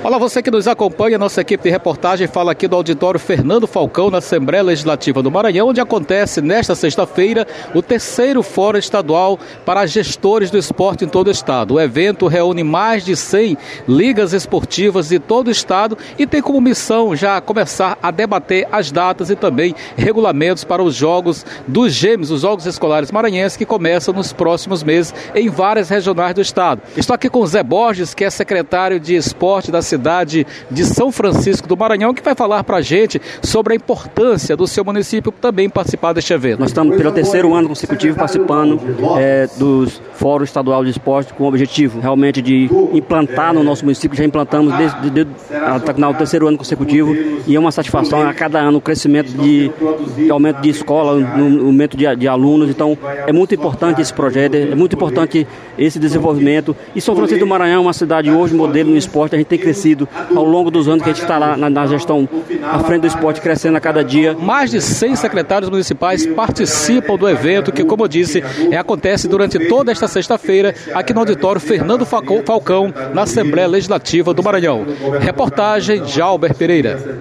Olá, você que nos acompanha, nossa equipe de reportagem fala aqui do auditório Fernando Falcão, na Assembleia Legislativa do Maranhão, onde acontece nesta sexta-feira o terceiro Fórum Estadual para gestores do esporte em todo o estado. O evento reúne mais de 100 ligas esportivas de todo o estado e tem como missão já começar a debater as datas e também regulamentos para os jogos dos Gêmeos, os Jogos Escolares Maranhenses, que começam nos próximos meses em várias regionais do estado. Estou aqui com o Zé Borges, que é secretário de Esporte da cidade de São Francisco do Maranhão, que vai falar para a gente sobre a importância do seu município também participar deste evento. Nós estamos pelo terceiro ano consecutivo participando dos Fórum Estadual de Esporte, com o objetivo realmente de implantar no nosso município. Já implantamos desde o terceiro ano consecutivo e é uma satisfação a cada ano o crescimento de aumento de escola, no aumento de alunos. Então é muito importante esse projeto, é muito importante esse desenvolvimento. E São Francisco do Maranhão é uma cidade hoje modelo no esporte. A gente tem crescido ao longo dos anos que a gente está lá na gestão à frente do esporte, crescendo a cada dia. Mais de 100 secretários municipais participam do evento, que, como eu disse, acontece durante toda esta sexta-feira aqui no auditório Fernando Falcão, na Assembleia Legislativa do Maranhão. Reportagem Jalber Pereira.